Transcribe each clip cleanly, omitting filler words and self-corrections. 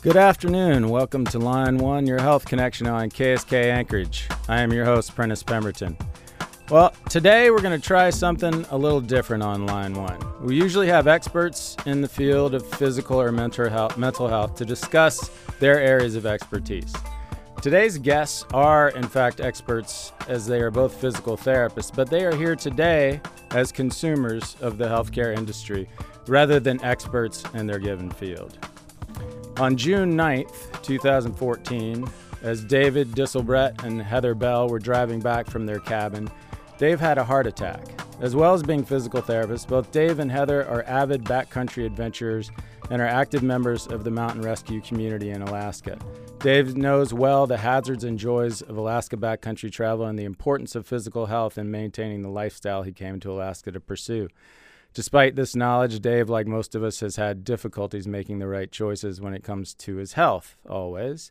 Good afternoon. Welcome to Line 1, your health connection on KSK Anchorage. I am your host, Prentice Pemberton. Well, today we're going to try something a little different on Line 1. We usually have experts in the field of physical or mental health to discuss their areas of expertise. Today's guests are, in fact, experts as they are both physical therapists, but they are here today as consumers of the healthcare industry rather than experts in their given field. On June 9th, 2014, as David Disselbrett and Heather Bell were driving back from their cabin, Dave had a heart attack. As well as being physical therapists, both Dave and Heather are avid backcountry adventurers and are active members of the mountain rescue community in Alaska. Dave knows well the hazards and joys of Alaska backcountry travel and the importance of physical health in maintaining the lifestyle he came to Alaska to pursue. Despite this knowledge, Dave, like most of us, has had difficulties making the right choices when it comes to his health, always.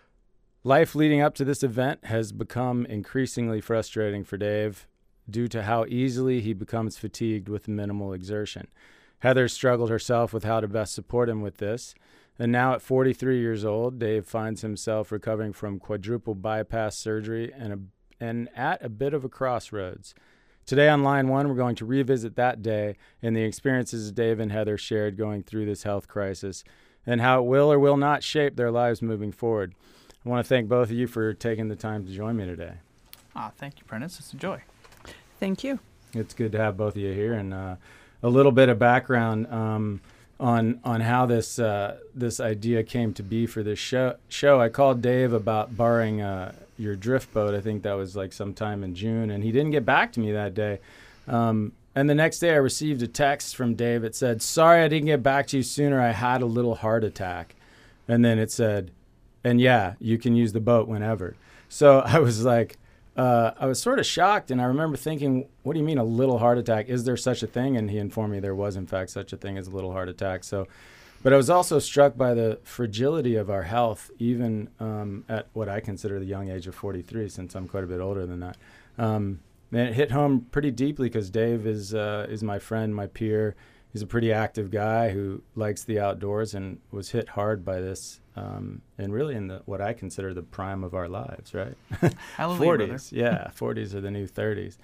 Life leading up to this event has become increasingly frustrating for Dave due to how easily he becomes fatigued with minimal exertion. Heather struggled herself with how to best support him with this, and now at 43 years old, Dave finds himself recovering from quadruple bypass surgery and at a bit of a crossroads. Today on Line 1, we're going to revisit that day and the experiences Dave and Heather shared going through this health crisis and how it will or will not shape their lives moving forward. I want to thank both of you for taking the time to join me today. Thank you, Prentice. It's a joy. Thank you. It's good to have both of you here, and a little bit of background on how this idea came to be for this show. I called Dave about borrowing your drift boat. I think that was like sometime in June, and he didn't get back to me that day. And the next day I received a text from Dave. It said, "Sorry I didn't get back to you sooner. I had a little heart attack." And then it said, "And yeah, you can use the boat whenever." So I was like, I was sort of shocked, and I remember thinking, what do you mean a little heart attack? Is there such a thing? And he informed me there was, in fact, such a thing as a little heart attack. But I was also struck by the fragility of our health, even at what I consider the young age of 43, since I'm quite a bit older than that. And it hit home pretty deeply because Dave is my friend, my peer. He's a pretty active guy who likes the outdoors and was hit hard by this, and really in what I consider the prime of our lives, right? Hallelujah, 40s, yeah, 40s are the new 30s.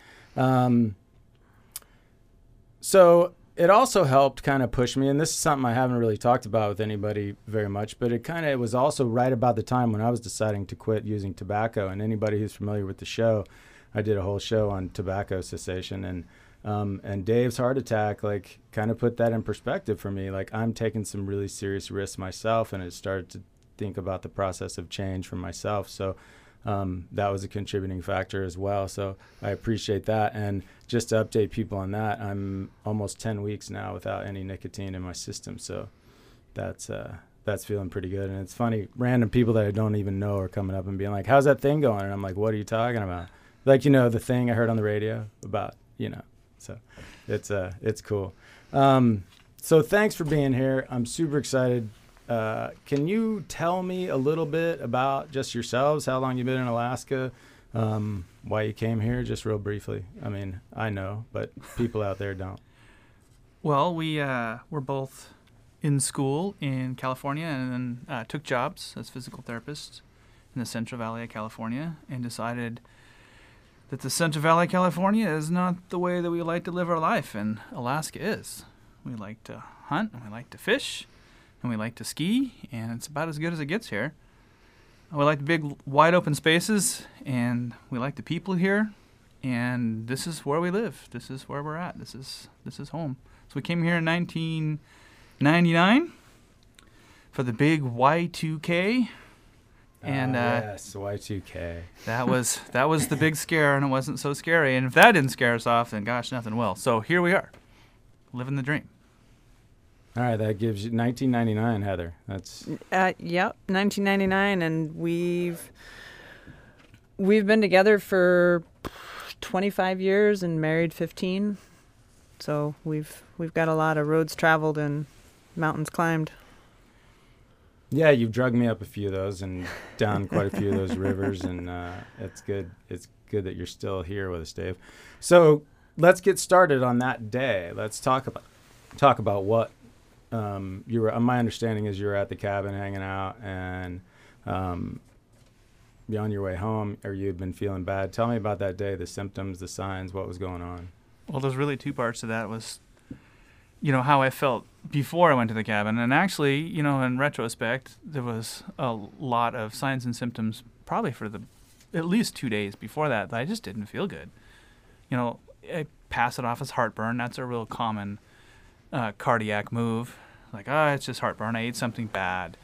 So it also helped kind of push me, and this is something I haven't really talked about with anybody very much, but it was also right about the time when I was deciding to quit using tobacco. And anybody who's familiar with the show, I did a whole show on tobacco cessation, and Dave's heart attack kind of put that in perspective for me. Like, I'm taking some really serious risks myself, and it started to think about the process of change for myself. So that was a contributing factor as well. So I appreciate that. And just to update people on that, I'm almost 10 weeks now without any nicotine in my system. So that's feeling pretty good. And it's funny, random people that I don't even know are coming up and being like, "How's that thing going?" And I'm like, "What are you talking about?" Like, the thing I heard on the radio about, So it's cool. So thanks for being here. I'm super excited. Can you tell me a little bit about just yourselves, how long you've been in Alaska, why you came here, just real briefly? I mean, I know, but people out there don't. Well, we're both in school in California and then took jobs as physical therapists in the Central Valley of California and decided that the Central Valley of California is not the way that we like to live our life, and Alaska is. We like to hunt, and we like to fish, and we like to ski, and it's about as good as it gets here. We like the big, wide open spaces, and we like the people here, and this is where we live. This is where we're at. This is home. So we came here in 1999 for the big Y2K. And yes, Y2K. That was the big scare, and it wasn't so scary. And if that didn't scare us off, then gosh, nothing will. So here we are, living the dream. All right, that gives you 1999, Heather. That's Yep, 1999, and we've been together for 25 years and married 15. So we've got a lot of roads traveled and mountains climbed. Yeah, you've drugged me up a few of those and down quite a few of those rivers, and it's good. It's good that you're still here with us, Dave. So let's get started on that day. Let's talk about what you were. My understanding is you were at the cabin hanging out, and you on your way home, or you'd been feeling bad. Tell me about that day, the symptoms, the signs, what was going on. Well, there's really two parts to that. Was, how I felt before I went to the cabin. And actually, in retrospect, there was a lot of signs and symptoms probably for at least 2 days before that I just didn't feel good. I pass it off as heartburn. That's a real common cardiac move. Like, it's just heartburn. I ate something bad.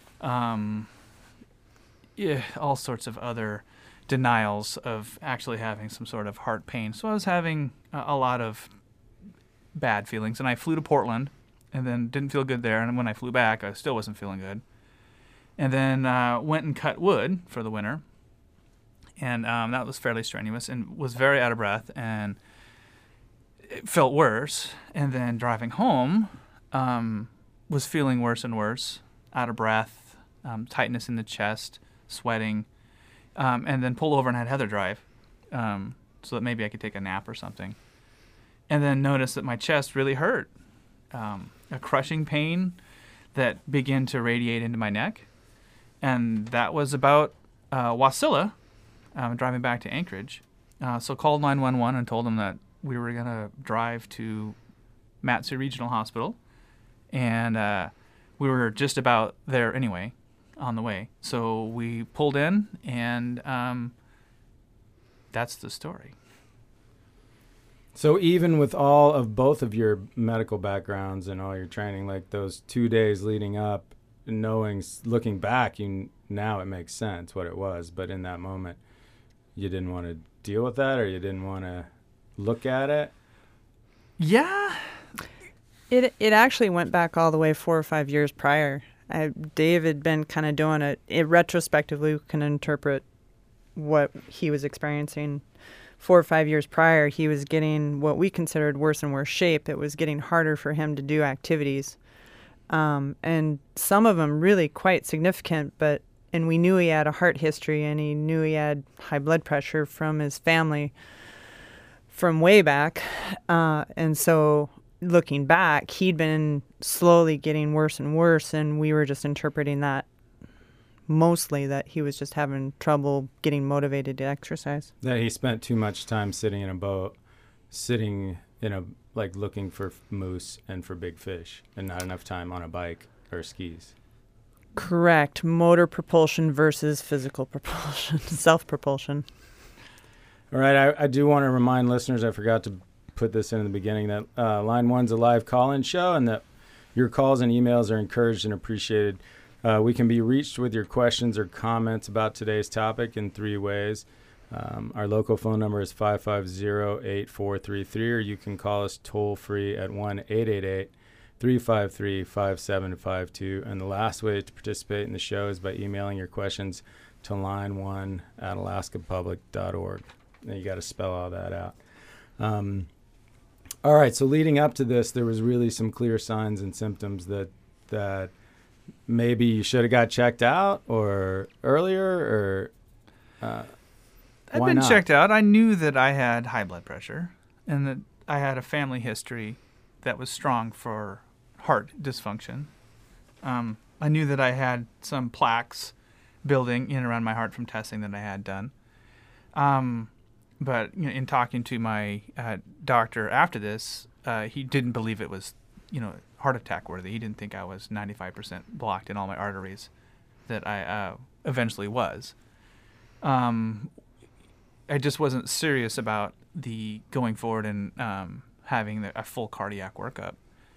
All sorts of other denials of actually having some sort of heart pain. So I was having a lot of bad feelings, and I flew to Portland and then didn't feel good there, and when I flew back I still wasn't feeling good, and then went and cut wood for the winter, and that was fairly strenuous and was very out of breath, and it felt worse. And then driving home was feeling worse and worse, out of breath, tightness in the chest, sweating, and then pulled over and had Heather drive so that maybe I could take a nap or something. And then noticed that my chest really hurt. A crushing pain that began to radiate into my neck. And that was about Wasilla, driving back to Anchorage. So called 911 and told them that we were going to drive to Mat-Su Regional Hospital. And we were just about there anyway, on the way. So we pulled in, and that's the story. So even with all of both of your medical backgrounds and all your training, like those 2 days leading up, looking back, now it makes sense what it was. But in that moment, you didn't want to deal with that, or you didn't want to look at it? Yeah. It actually went back all the way 4 or 5 years prior. Dave had been kind of doing it. Retrospectively, we can interpret what he was experiencing. 4 or 5 years prior, he was getting what we considered worse and worse shape. It was getting harder for him to do activities. And some of them really quite significant, and we knew he had a heart history, and he knew he had high blood pressure from his family from way back. And so looking back, he'd been slowly getting worse and worse, and we were just interpreting that mostly that he was just having trouble getting motivated to exercise. That he spent too much time sitting in a boat, looking for moose and for big fish, and not enough time on a bike or skis. Correct. Motor propulsion versus physical propulsion, self-propulsion. All right, I do want to remind listeners, I forgot to put this in the beginning, that Line 1's a live call-in show, and that your calls and emails are encouraged and appreciated. We can be reached with your questions or comments about today's topic in 3 ways. Our local phone number is 550-8433, or you can call us toll-free at 1-888-353-5752. And the last way to participate in the show is by emailing your questions to line1@alaskapublic.org. And you got to spell all that out. All right, so leading up to this, there was really some clear signs and symptoms that maybe you should have got checked out or earlier, or I'd been checked out. I knew that I had high blood pressure and that I had a family history that was strong for heart dysfunction. I knew that I had some plaques building in and around my heart from testing that I had done. But in talking to my doctor after this, he didn't believe it was, heart attack worthy. He didn't think I was 95% blocked in all my arteries, that I eventually was. I just wasn't serious about the going forward and having a full cardiac workup.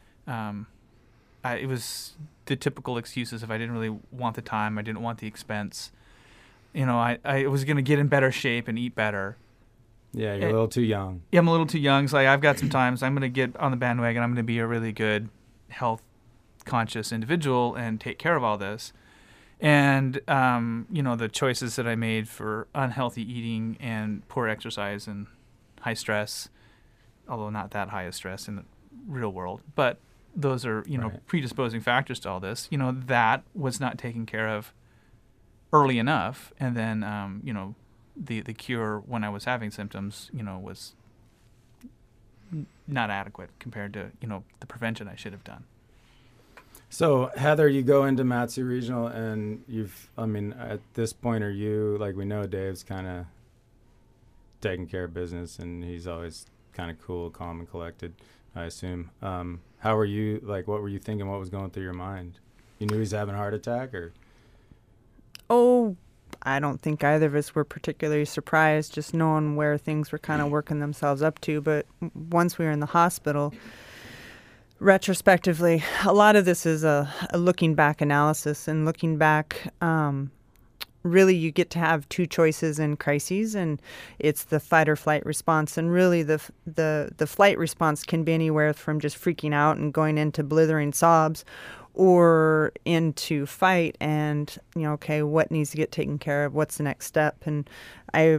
It was the typical excuses if I didn't really want the time, I didn't want the expense. I was going to get in better shape and eat better. Yeah, you're a little too young. Yeah, I'm a little too young. So I've got some time, so I'm going to get on the bandwagon. I'm going to be a really good health-conscious individual and take care of all this. And, the choices that I made for unhealthy eating and poor exercise and high stress, although not that high of stress in the real world, but those are, Right. predisposing factors to all this, that was not taken care of early enough. And then, the cure when I was having symptoms, was not adequate compared to, the prevention I should have done. So Heather, you go into Matsu Regional, and at this point, are you, like, we know Dave's kind of taking care of business, and he's always kind of cool, calm, and collected, I assume. How were you, like, what were you thinking? What was going through your mind? You knew he was having a heart attack, or? Oh, I don't think either of us were particularly surprised, just knowing where things were kind of working themselves up to. But once we were in the hospital, retrospectively, a lot of this is a looking back analysis, and looking back, really you get to have two choices in crises, and it's the fight or flight response. And really the flight response can be anywhere from just freaking out and going into blithering sobs, or into fight and, okay, what needs to get taken care of? What's the next step? And I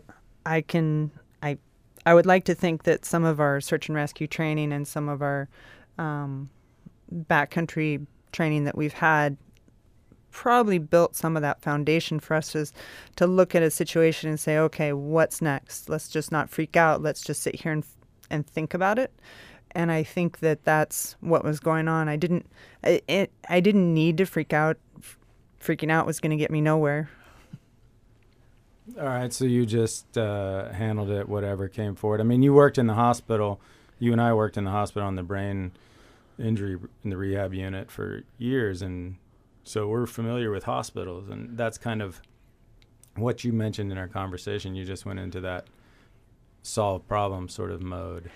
would like to think that some of our search and rescue training and some of our backcountry training that we've had probably built some of that foundation for us to look at a situation and say, okay, what's next? Let's just not freak out. Let's just sit here and think about it. And I think that that's what was going on. I didn't need to freak out. Freaking out was going to get me nowhere. All right, so you just handled it, whatever came forward. I mean, you worked in the hospital. You and I worked in the hospital on the brain injury in the rehab unit for years, and so we're familiar with hospitals. And that's kind of what you mentioned in our conversation. You just went into that solve problem sort of mode.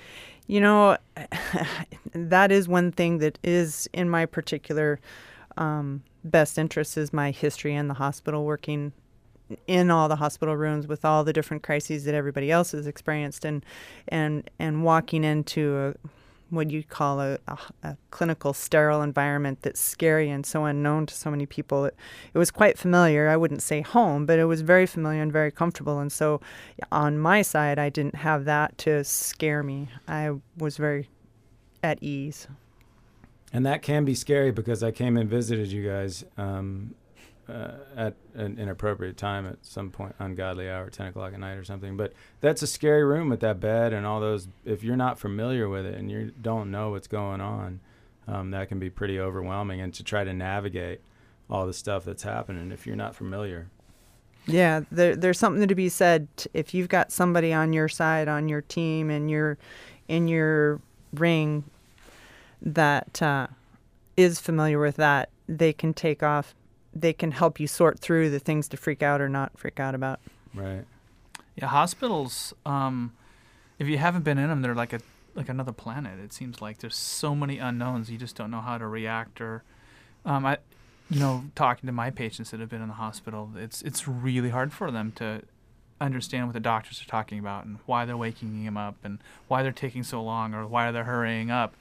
That is one thing that is in my particular best interest, is my history in the hospital, working in all the hospital rooms with all the different crises that everybody else has experienced, and walking into what you call a clinical sterile environment that's scary and so unknown to so many people. It was quite familiar. I wouldn't say home, but it was very familiar and very comfortable. And so on my side, I didn't have that to scare me. I was very at ease. And that can be scary, because I came and visited you guys at an inappropriate time at some point, ungodly hour, 10 o'clock at night or something. But that's a scary room with that bed and all those. If you're not familiar with it and you don't know what's going on, that can be pretty overwhelming. And to try to navigate all the stuff that's happening if you're not familiar. Yeah, there's something to be said. If you've got somebody on your side, on your team, and you're in your ring that is familiar with that, they can take off. They can help you sort through the things to freak out or not freak out about. Right. Yeah, hospitals, if you haven't been in them, they're like another planet. It seems like there's so many unknowns. You just don't know how to react. Or, talking to my patients that have been in the hospital, it's really hard for them to understand what the doctors are talking about and why they're waking them up and why they're taking so long or why they're hurrying up.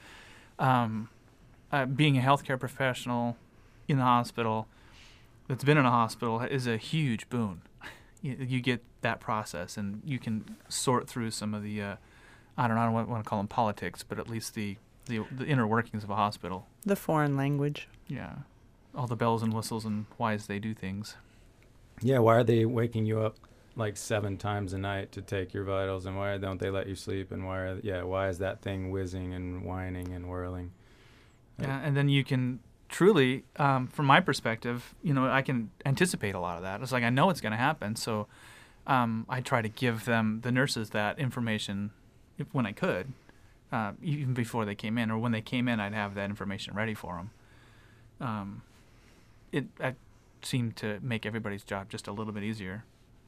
Being a healthcare professional in the hospital that's been in a hospital is a huge boon. You get that process, and you can sort through some of the, I don't want to call them politics, but at least the inner workings of a hospital. The foreign language. Yeah. All the bells and whistles and whys they do things. Yeah, why are they waking you up like 7 times a night to take your vitals, and why don't they let you sleep, and why is that thing whizzing and whining and whirling? Yeah, and then you can truly, from my perspective, I can anticipate a lot of that. It's like I know it's going to happen, so I try to give the nurses that information when I could, even before they came in, or when they came in, I'd have that information ready for them. It seemed to make everybody's job just a little bit easier.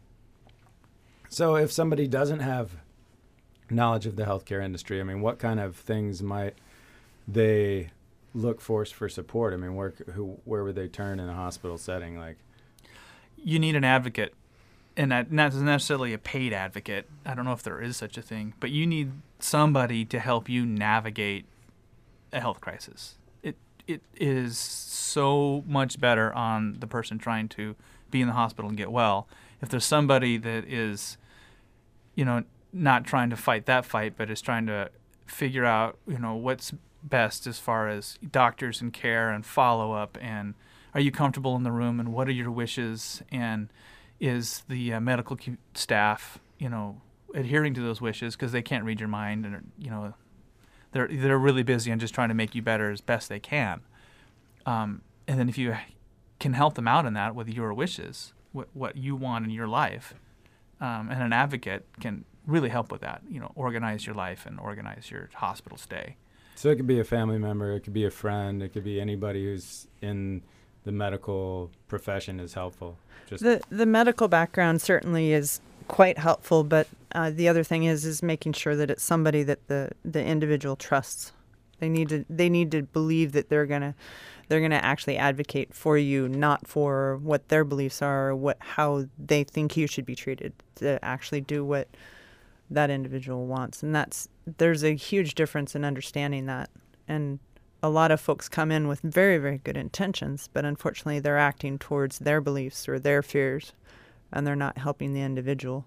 So if somebody doesn't have knowledge of the healthcare industry, I mean, what kind of things might they look for support? I mean, where would they turn in a hospital setting? Like, you need an advocate, and not necessarily a paid advocate. I don't know if there is such a thing, but you need somebody to help you navigate a health crisis. It is so much better on the person trying to be in the hospital and get well if there's somebody that is, not trying to fight that fight, but is trying to figure out, what's best as far as doctors and care and follow-up, and are you comfortable in the room, and what are your wishes, and is the medical staff, adhering to those wishes, because they can't read your mind, and they're really busy and just trying to make you better as best they can. And then if you can help them out in that with your wishes, what you want in your life, and an advocate can really help with that, organize your life and organize your hospital stay. So it could be a family member, it could be a friend, it could be anybody who's in the medical profession is helpful. Just The medical background certainly is quite helpful, but the other thing is making sure that it's somebody that the individual trusts. They need to believe that they're gonna actually advocate for you, not for what their beliefs are or how they think you should be treated, to actually do what that individual wants. And there's a huge difference in understanding that. And a lot of folks come in with very, very good intentions, but unfortunately they're acting towards their beliefs or their fears, and they're not helping the individual.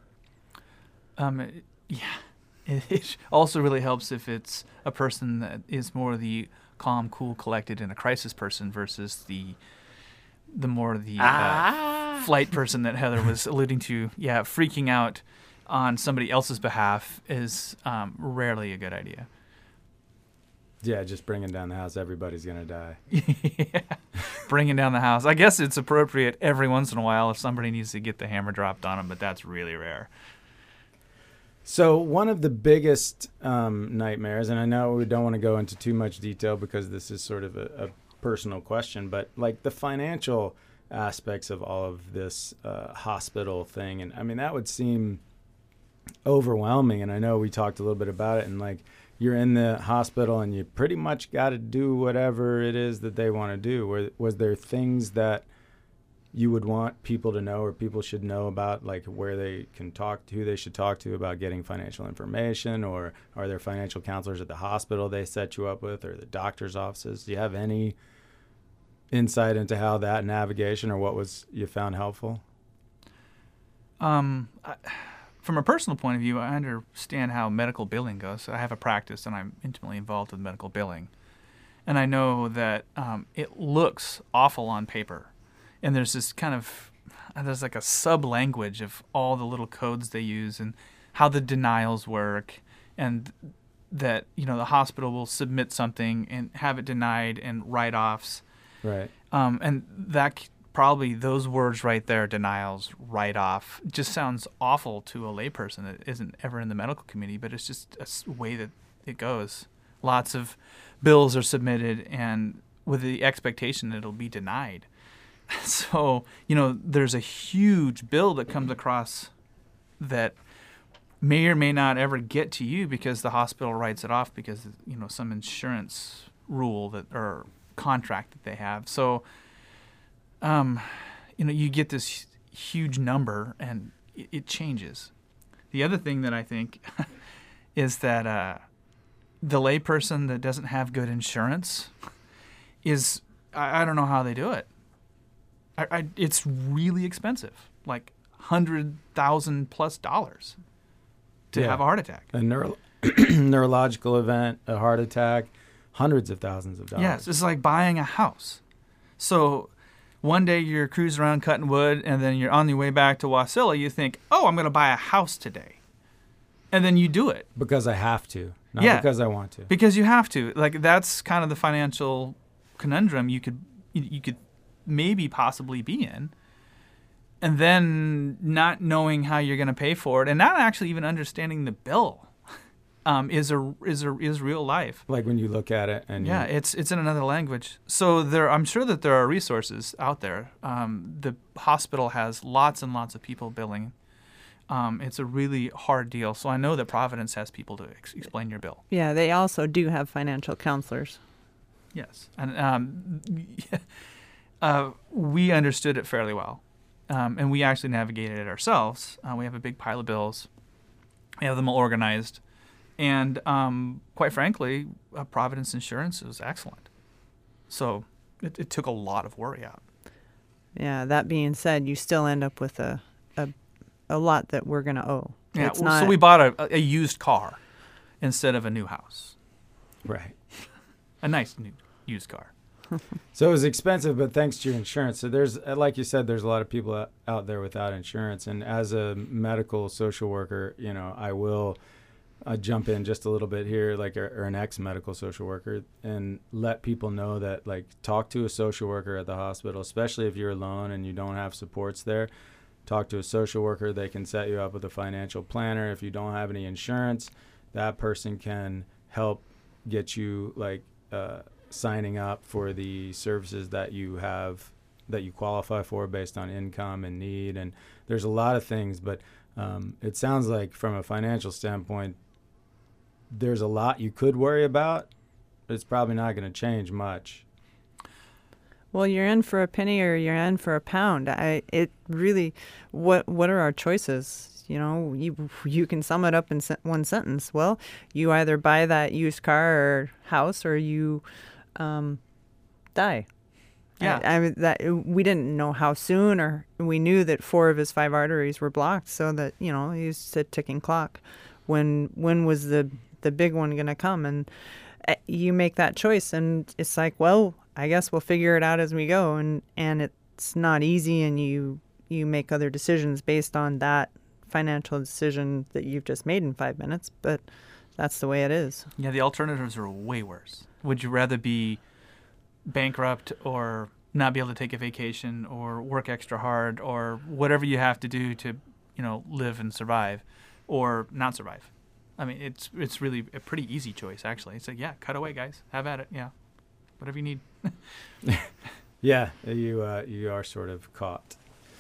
It also really helps if it's a person that is more the calm, cool, collected, and a crisis person versus the flight person that Heather was alluding to. Yeah, freaking out on somebody else's behalf is rarely a good idea. Yeah, just bringing down the house. Everybody's going to die. Yeah, bringing down the house. I guess it's appropriate every once in a while if somebody needs to get the hammer dropped on them, but that's really rare. So one of the biggest nightmares, and I know we don't want to go into too much detail because this is sort of a personal question, but like the financial aspects of all of this hospital thing, and I mean, that would seem overwhelming. And I know we talked a little bit about it, and like you're in the hospital and you pretty much got to do whatever it is that they want to do. Was there things that you would want people to know or people should know about, like where they can talk to, who they should talk to about getting financial information, or are there financial counselors at the hospital they set you up with, or the doctor's offices? Do you have any insight into how that navigation or what was you found helpful? From a personal point of view, I understand how medical billing goes. I have a practice and I'm intimately involved with medical billing. And I know that it looks awful on paper. And there's this there's like a sub-language of all the little codes they use and how the denials work, and that, the hospital will submit something and have it denied and write-offs. Right. And that probably those words right there, denials, write-off, just sounds awful to a layperson that isn't ever in the medical community, but it's just a way that it goes. Lots of bills are submitted and with the expectation that it'll be denied. So, there's a huge bill that comes across that may or may not ever get to you because the hospital writes it off because, some insurance rule or contract that they have. So, you get this huge number and it changes. The other thing that I think is that the layperson that doesn't have good insurance is, I don't know how they do it. It's really expensive, like $100,000+ to have a heart attack. A neurological event, a heart attack, hundreds of thousands of dollars. Yes, it's like buying a house. So one day you're cruising around cutting wood, and then you're on your way back to Wasilla. You think, oh, I'm going to buy a house today. And then you do it. Because I have to, not because I want to. Because you have to. Like, that's kind of the financial conundrum you could maybe possibly be in, and then not knowing how you're going to pay for it, and not actually even understanding the bill is real life. Like when you look at it, and it's in another language. So I'm sure that there are resources out there. The hospital has lots and lots of people billing. It's a really hard deal. So I know that Providence has people to explain your bill. Yeah, they also do have financial counselors. Yes, and we understood it fairly well, and we actually navigated it ourselves. We have a big pile of bills. We have them all organized, and quite frankly, Providence Insurance was excellent. So it took a lot of worry out. Yeah, that being said, you still end up with a lot that we're going to owe. Yeah, so we bought a used car instead of a new house. Right. A nice new used car. So it was expensive, but thanks to your insurance. So there's, like you said, there's a lot of people out there without insurance. And as a medical social worker, I will jump in just a little bit here, like, or an ex-medical social worker, and let people know that, like, talk to a social worker at the hospital, especially if you're alone and you don't have supports there. Talk to a social worker. They can set you up with a financial planner. If you don't have any insurance, that person can help get you, like, signing up for the services that you have, that you qualify for based on income and need. And there's a lot of things, but it sounds like from a financial standpoint, there's a lot you could worry about, but it's probably not going to change much. Well, you're in for a penny or you're in for a pound. It really, what are our choices? You know, you can sum it up in one sentence. Well, you either buy that used car or house, or you die. Yeah. We didn't know how soon, or we knew that 4 of his 5 arteries were blocked, so that, you know, he's a ticking clock. When was the big one going to come? And you make that choice, and it's like, well, I guess we'll figure it out as we go. And it's not easy, and you make other decisions based on that financial decision that you've just made in 5 minutes, but that's the way it is. Yeah, the alternatives are way worse. Would you rather be bankrupt or not be able to take a vacation or work extra hard or whatever you have to do to, you know, live and survive, or not survive? I mean, it's really a pretty easy choice, actually. It's like, yeah, cut away, guys. Have at it. Yeah, whatever you need. Yeah, you are sort of caught.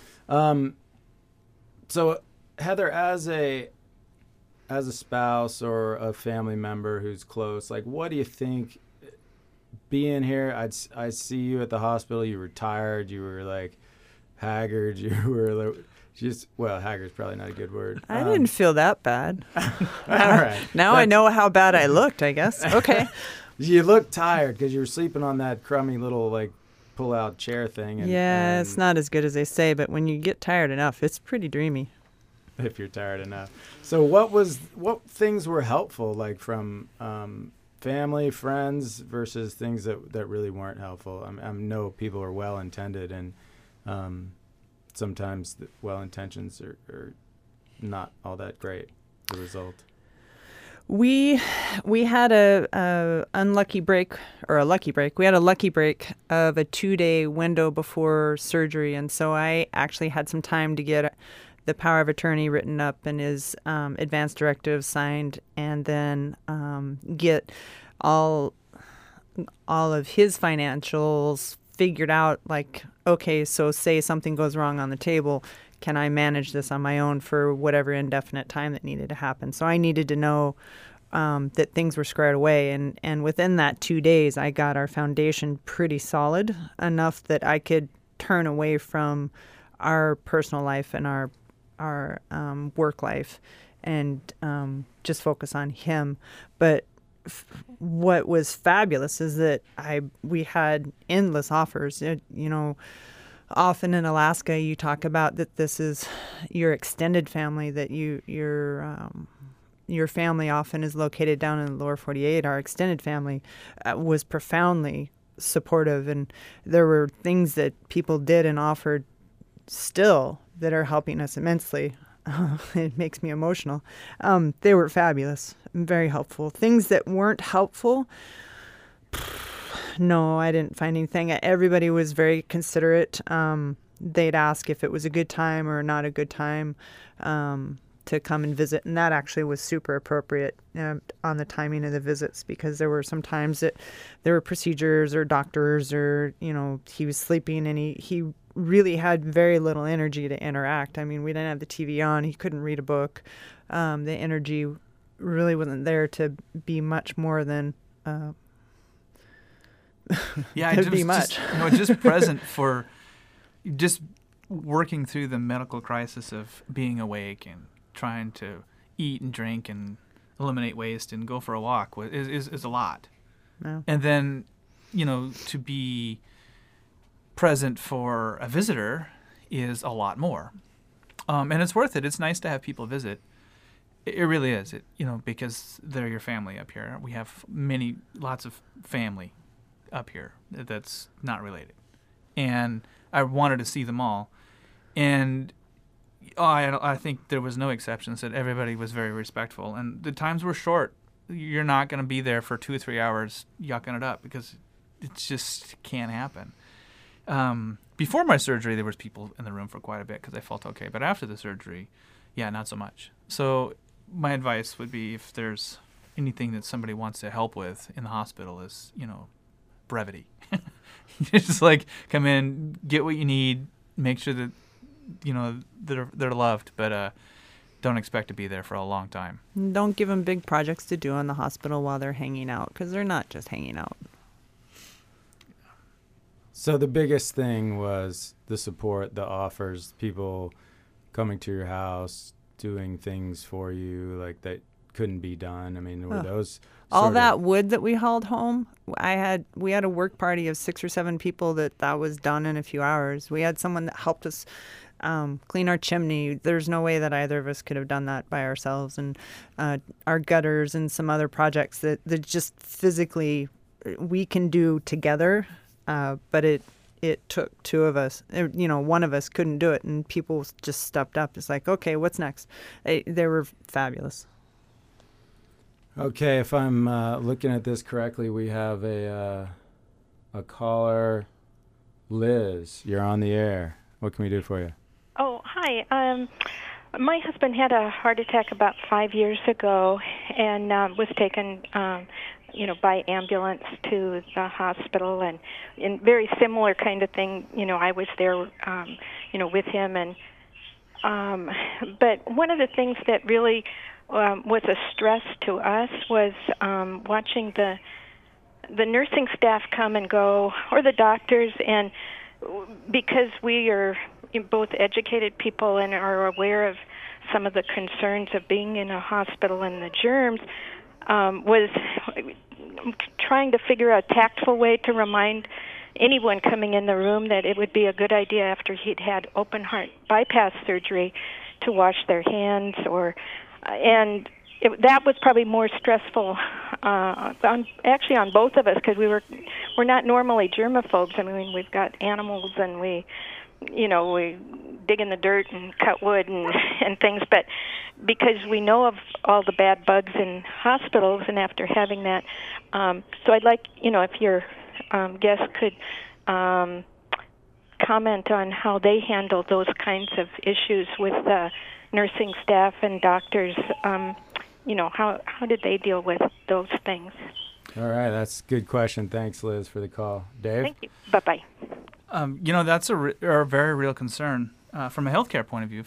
So, Heather, as a spouse or a family member who's close, like, what do you think? Being here, I see you at the hospital. You were tired. You were, like, haggard. You were like, just, well, haggard's probably not a good word. I didn't feel that bad. All right. Now I know how bad I looked, I guess. Okay. You looked tired because you were sleeping on that crummy little, like, pull-out chair thing. And it's not as good as they say, but when you get tired enough, it's pretty dreamy. If you're tired enough. So what things were helpful, like, from family, friends, versus things that really weren't helpful? I know people are well-intended, and sometimes the well-intentions are not all that great, the result. We had a unlucky break, or a lucky break. We had a lucky break of a 2-day window before surgery, and so I actually had some time to get the power of attorney written up and his advance directive signed, and then get all of his financials figured out. Like, okay, so say something goes wrong on the table, can I manage this on my own for whatever indefinite time that needed to happen? So I needed to know that things were squared away, and within that 2 days, I got our foundation pretty solid enough that I could turn away from our personal life and our work life and just focus on him. But what was fabulous is that we had endless offers. You know, often in Alaska, you talk about that this is your extended family, that your family often is located down in the lower 48. Our extended family was profoundly supportive, and there were things that people did and offered still that are helping us immensely. It makes me emotional. They were fabulous and very helpful. Things that weren't helpful, no, I didn't find anything. Everybody was very considerate. They'd ask if it was a good time or not a good time to come and visit, and that actually was super appropriate on the timing of the visits, because there were some times that there were procedures or doctors, or, you know, he was sleeping, and he really had very little energy to interact. I mean, we didn't have the TV on. He couldn't read a book. The energy really wasn't there to be much more than yeah, it was much. Just present for just working through the medical crisis of being awake and trying to eat and drink and eliminate waste and go for a walk is a lot. No. And then, you know, to be present for a visitor is a lot more. And it's worth it. It's nice to have people visit. It really is. Because they're your family up here. We have lots of family up here that's not related. And I wanted to see them all. And Oh, I think there was no exceptions. That everybody was very respectful, and the times were short. You're not going to be there for 2 or 3 hours yucking it up because it just can't happen. Before my surgery, there was people in the room for quite a bit because I felt okay. But after the surgery, yeah, not so much. So my advice would be, if there's anything that somebody wants to help with in the hospital, is, brevity. Just like come in, get what you need, make sure that they're loved, but don't expect to be there for a long time. Don't give them big projects to do in the hospital while they're hanging out, because they're not just hanging out. So the biggest thing was the support, the offers, people coming to your house, doing things for you like that couldn't be done. I mean, were those all that wood that we hauled home? We had a work party of 6 or 7 people that was done in a few hours. We had someone that helped us clean our chimney. There's no way that either of us could have done that by ourselves. And our gutters and some other projects that just physically we can do together. But it took 2 of us. One of us couldn't do it, and people just stepped up. It's like, okay, what's next? They were fabulous. Okay, if I'm looking at this correctly, we have a caller, Liz. You're on the air. What can we do for you? Oh, hi. My husband had a heart attack about 5 years ago and was taken by ambulance to the hospital, and in very similar kind of thing. I was there, with him, and but one of the things that really was a stress to us was watching the nursing staff come and go, or the doctors, and because we are both educated people and are aware of some of the concerns of being in a hospital and the germs, was trying to figure out a tactful way to remind anyone coming in the room that it would be a good idea after he'd had open heart bypass surgery to wash their hands, that was probably more stressful on both of us, because we're not normally germaphobes. I mean, we've got animals and we dig in the dirt and cut wood and things, but because we know of all the bad bugs in hospitals, and after having that, so I'd like, if your guest could comment on how they handle those kinds of issues with nursing staff and doctors. How did they deal with those things? All right, that's a good question. Thanks, Liz, for the call. Dave? Thank you. Bye-bye. That's a very real concern from a healthcare point of view.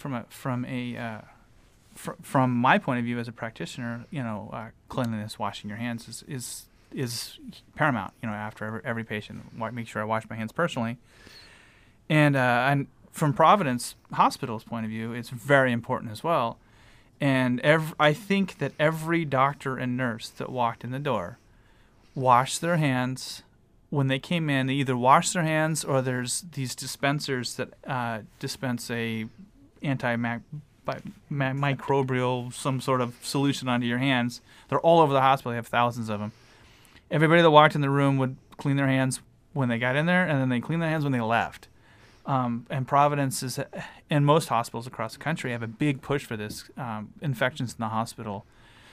From my point of view as a practitioner, cleanliness, washing your hands is paramount. After every patient, make sure I wash my hands personally. And from Providence Hospital's point of view, it's very important as well. And I think that every doctor and nurse that walked in the door washed their hands when they came in. They either wash their hands, or there's these dispensers that dispense a microbial, some sort of solution onto your hands. They're all over the hospital. They have thousands of them. Everybody that walked in the room would clean their hands when they got in there, and then they clean their hands when they left. And Providence and most hospitals across the country have a big push for this. Infections in the hospital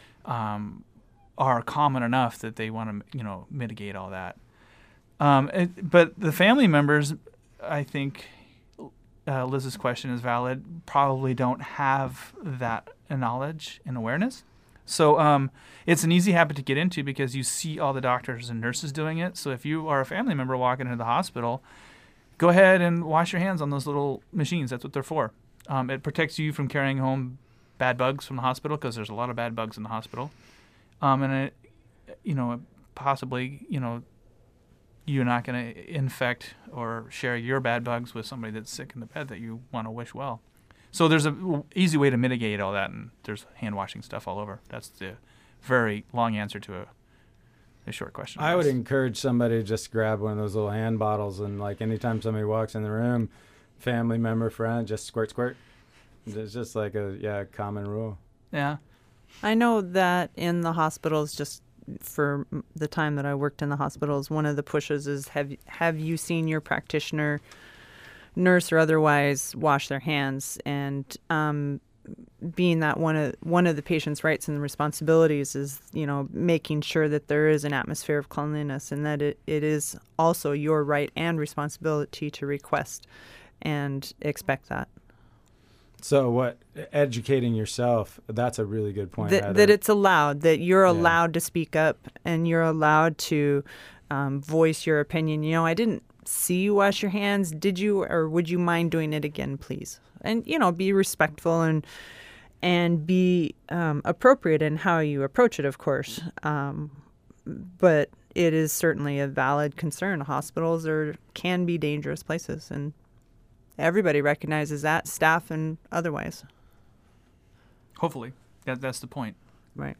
are common enough that they want to, mitigate all that. But the family members, I think Liz's question is valid, probably don't have that knowledge and awareness. So it's an easy habit to get into because you see all the doctors and nurses doing it. So if you are a family member walking into the hospital, go ahead and wash your hands on those little machines. That's what they're for. It protects you from carrying home bad bugs from the hospital, because there's a lot of bad bugs in the hospital. And possibly, you're not going to infect or share your bad bugs with somebody that's sick in the bed that you want to wish well. So there's an easy way to mitigate all that, and there's hand washing stuff all over. That's the very long answer to a short question. I would encourage somebody to just grab one of those little hand bottles, and like anytime somebody walks in the room, family member, friend, just squirt. It's just like a common rule. Yeah. I know that in the hospitals, just for the time that I worked in the hospitals, one of the pushes is have you seen your practitioner nurse or otherwise wash their hands. And being that one of the patient's rights and responsibilities is, making sure that there is an atmosphere of cleanliness, and that it is also your right and responsibility to request and expect that. So educating yourself, that's a really good point. That it's allowed, that you're allowed to speak up and you're allowed to voice your opinion. I didn't see you wash your hands. Did you, or would you mind doing it again, please? And, be respectful and be appropriate in how you approach it, of course. But it is certainly a valid concern. Hospitals can be dangerous places, and everybody recognizes that, staff and otherwise. Hopefully. That's the point. Right.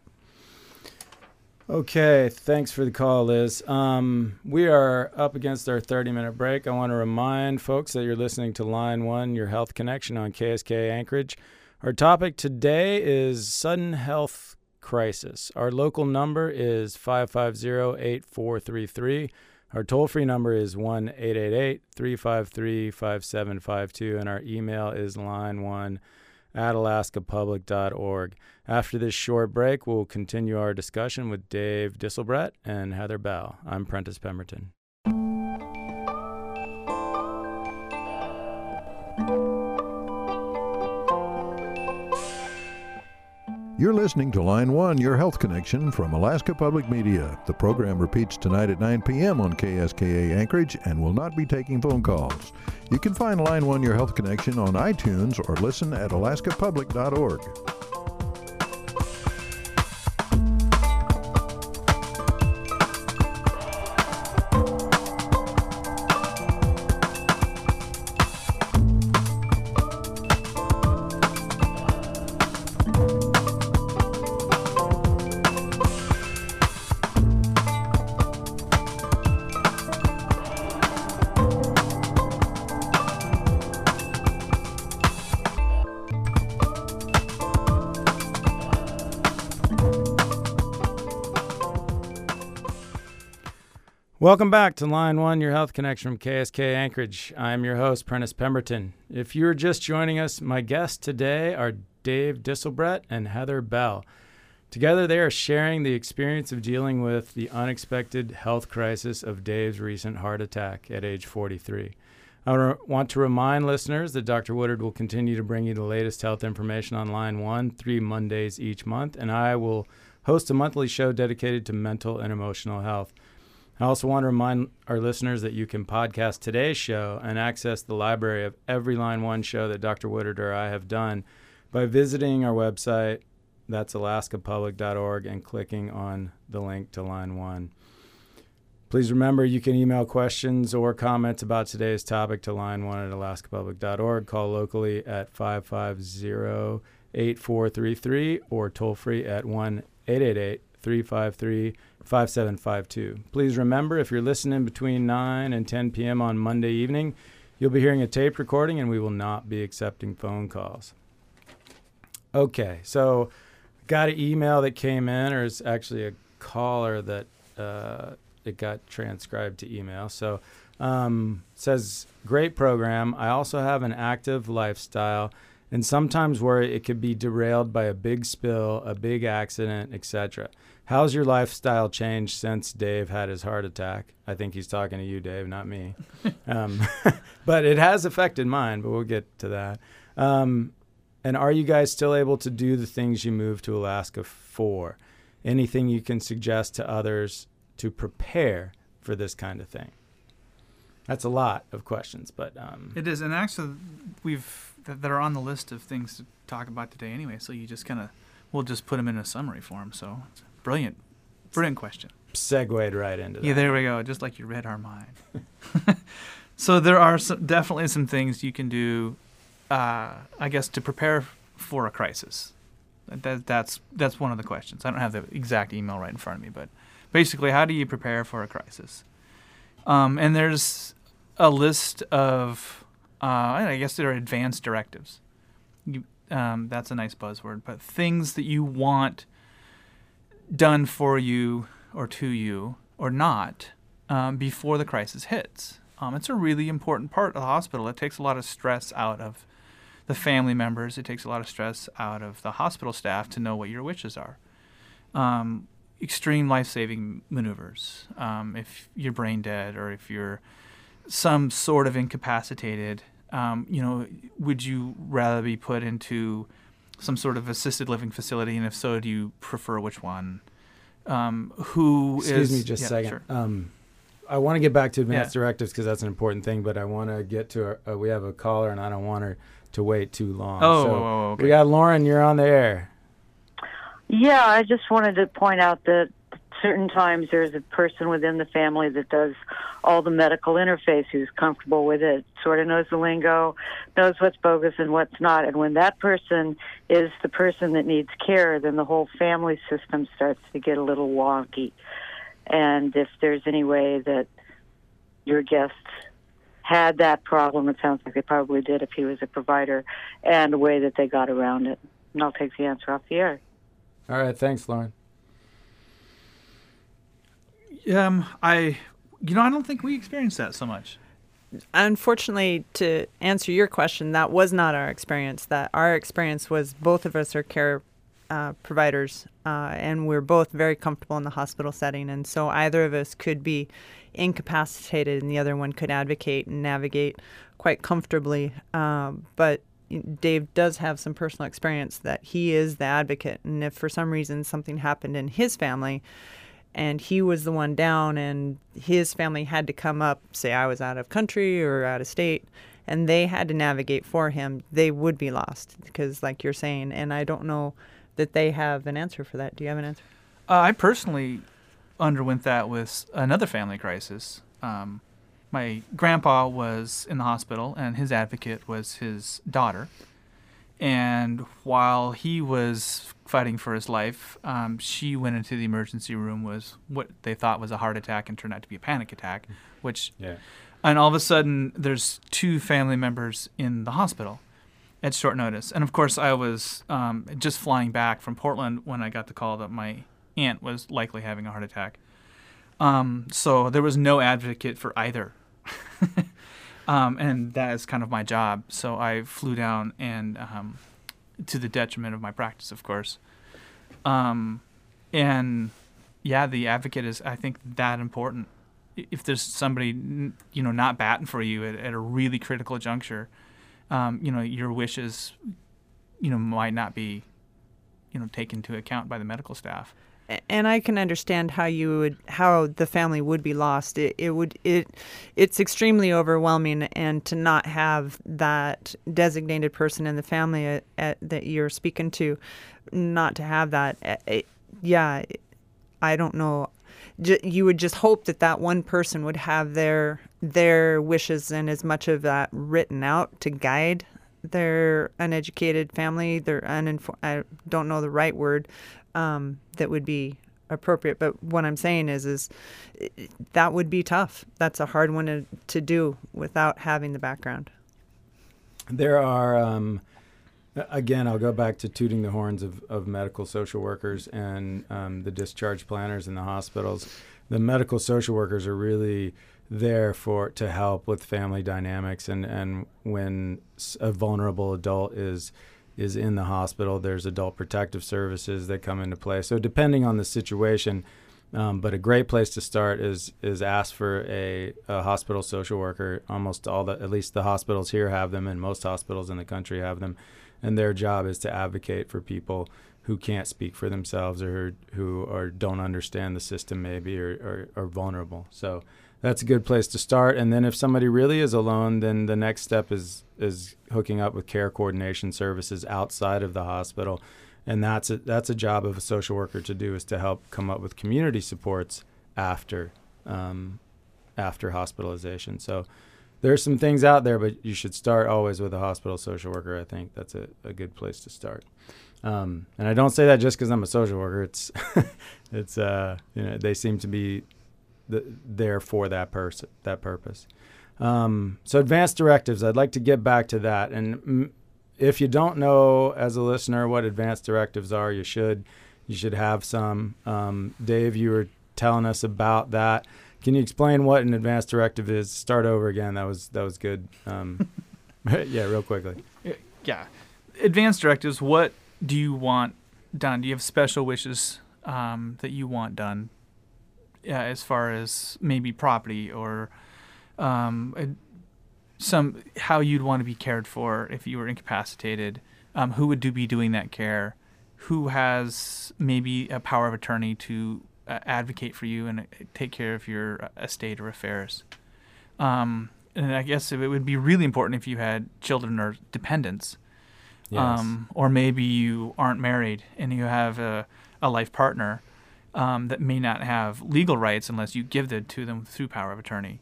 Okay, thanks for the call, Liz. We are up against our 30-minute break. I want to remind folks that you're listening to Line 1, Your Health Connection on KSK Anchorage. Our topic today is sudden health crisis. Our local number is 550-8433. Our toll-free number is 1-888-353-5752, and our email is line1@alaskapublic.org. After this short break, we'll continue our discussion with Dave Disselbrett and Heather Bell. I'm Prentice Pemberton. You're listening to Line 1, Your Health Connection from Alaska Public Media. The program repeats tonight at 9 p.m. on KSKA Anchorage and will not be taking phone calls. You can find Line 1, Your Health Connection on iTunes or listen at alaskapublic.org. Welcome back to Line 1, Your Health Connection from KSK Anchorage. I'm your host, Prentice Pemberton. If you're just joining us, my guests today are Dave Disselbrett and Heather Bell. Together, they are sharing the experience of dealing with the unexpected health crisis of Dave's recent heart attack at age 43. I want to remind listeners that Dr. Woodard will continue to bring you the latest health information on Line 1, 3 Mondays each month, and I will host a monthly show dedicated to mental and emotional health. I also want to remind our listeners that you can podcast today's show and access the library of every Line 1 show that Dr. Woodard or I have done by visiting our website, that's alaskapublic.org, and clicking on the link to Line 1. Please remember you can email questions or comments about today's topic to line1@alaskapublic.org. Call locally at 550-8433 or toll free at 1-888-353-5752. Please remember, if you're listening between 9 and 10 p.m. on Monday evening, you'll be hearing a tape recording and we will not be accepting phone calls. Okay, so got an email that came in, or it's actually a caller that it got transcribed to email. So says, great program. I also have an active lifestyle and sometimes worry it could be derailed by a big spill, a big accident, etc. How's your lifestyle changed since Dave had his heart attack? I think he's talking to you, Dave, not me. But it has affected mine, but we'll get to that. And are you guys still able to do the things you moved to Alaska for? Anything you can suggest to others to prepare for this kind of thing? That's a lot of questions, but it is, and actually that are on the list of things to talk about today anyway. So you just we'll just put them in a summary form. So it's a brilliant question. Segued right into that. Yeah, there we go. Just like you read our mind. So there are definitely some things you can do, I guess, to prepare for a crisis. That's one of the questions. I don't have the exact email right in front of me, but basically, how do you prepare for a crisis? And there's a list of, I guess there are advanced directives. That's a nice buzzword, but things that you want done for you or to you or not before the crisis hits. It's a really important part of the hospital. It takes a lot of stress out of the family members. It takes a lot of stress out of the hospital staff to know what your wishes are. Extreme life-saving maneuvers. If you're brain dead or if you're some sort of incapacitated, would you rather be put into some sort of assisted living facility, and if so, do you prefer which one? Excuse me just a second. Sure. I want to get back to advanced directives because that's an important thing, but I want to get to we have a caller, and I don't want her to wait too long. Okay. We got Lauren. You're on the air. Yeah, I just wanted to point out that certain times there's a person within the family that does all the medical interface, who's comfortable with it, sort of knows the lingo, knows what's bogus and what's not. And when that person is the person that needs care, then the whole family system starts to get a little wonky. And if there's any way that your guests had that problem, it sounds like they probably did if he was a provider, and a way that they got around it. And I'll take the answer off the air. All right, thanks, Lauren. I don't think we experienced that so much. Unfortunately, to answer your question, that was not our experience. That our experience was both of us are care providers, and we're both very comfortable in the hospital setting. And so either of us could be incapacitated and the other one could advocate and navigate quite comfortably. But Dave does have some personal experience that he is the advocate. And if for some reason something happened in his family, and he was the one down and his family had to come up, say I was out of country or out of state, and they had to navigate for him, they would be lost because, like you're saying, and I don't know that they have an answer for that. Do you have an answer? I personally underwent that with another family crisis. My grandpa was in the hospital, and his advocate was his daughter. And while he was fighting for his life, she went into the emergency room with what they thought was a heart attack and turned out to be a panic attack, and all of a sudden there's two family members in the hospital at short notice. And of course I was just flying back from Portland when I got the call that my aunt was likely having a heart attack. So there was no advocate for either. And that is kind of my job. So I flew down and to the detriment of my practice, of course. And yeah, the advocate is, I think, that important. If there's somebody, not batting for you at a really critical juncture, your wishes, might not be, taken into account by the medical staff. And I can understand how the family would be lost. It's extremely overwhelming, and to not have that designated person in the family that you're speaking to, not to have that, I don't know. You would just hope that one person would have their wishes and as much of that written out to guide their uneducated family, I don't know the right word, that would be appropriate. But what I'm saying is that would be tough. That's a hard one to do without having the background. There are, again, I'll go back to tooting the horns of medical social workers and the discharge planners in the hospitals. The medical social workers are really there to help with family dynamics, and when a vulnerable adult is in the hospital, there's adult protective services that come into play. So depending on the situation, but a great place to start is ask for a hospital social worker. At least the hospitals here have them, and most hospitals in the country have them. And their job is to advocate for people who can't speak for themselves or who don't understand the system maybe or are vulnerable. So that's a good place to start. And then if somebody really is alone, then the next step is hooking up with care coordination services outside of the hospital. And that's a job of a social worker to do, is to help come up with community supports after hospitalization. So there's some things out there, but you should start always with a hospital social worker. I think that's a good place to start. And I don't say that just because I'm a social worker. It's they seem to be there for that purpose. So advanced directives, I'd like to get back to that. And if you don't know as a listener what advanced directives are, you should have some. Dave, you were telling us about that. Can you explain what an advance directive is? Start over again. That was good. Yeah, real quickly. Yeah. Advance directives, what do you want done? Do you have special wishes that you want done as far as maybe property or how you'd want to be cared for if you were incapacitated? Who would be doing that care? Who has maybe a power of attorney to advocate for you and take care of your estate or affairs? And I guess it would be really important if you had children or dependents. Yes. Or maybe you aren't married and you have a life partner that may not have legal rights unless you give it to them through power of attorney.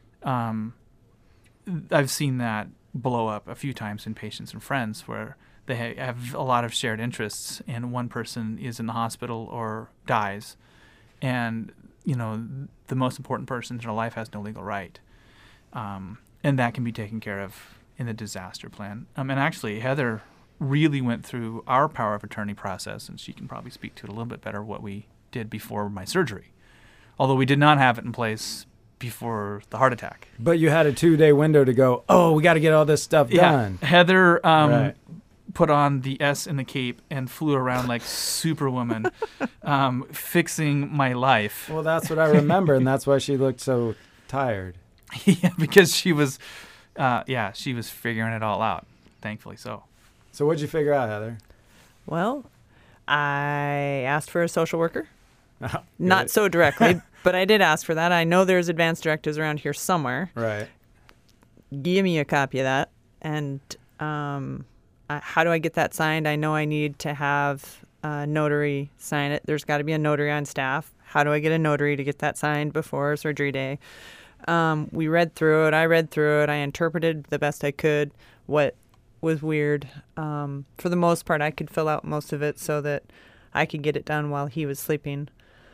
I've seen that blow up a few times in patients and friends where they have a lot of shared interests and one person is in the hospital or dies. And, the most important person in their life has no legal right. And that can be taken care of in the disaster plan. And actually, Heather really went through our power of attorney process, and she can probably speak to it a little bit better, what we did before my surgery. Although we did not have it in place before the heart attack. But you had a 2-day window to go, we got to get all this stuff done. Heather Right. put on the S in the cape and flew around like Superwoman, fixing my life. Well, that's what I remember, and that's why she looked so tired. Yeah, because she was figuring it all out, thankfully so. So what'd you figure out, Heather? Well, I asked for a social worker. Oh, Not good. so directly, but I did ask for that. I know there's advance directives around here somewhere. Right. Give me a copy of that. And how do I get that signed? I know I need to have a notary sign it. There's got to be a notary on staff. How do I get a notary to get that signed before surgery day? We read through it. I read through it. I interpreted the best I could what was weird. For the most part, I could fill out most of it so that I could get it done while he was sleeping.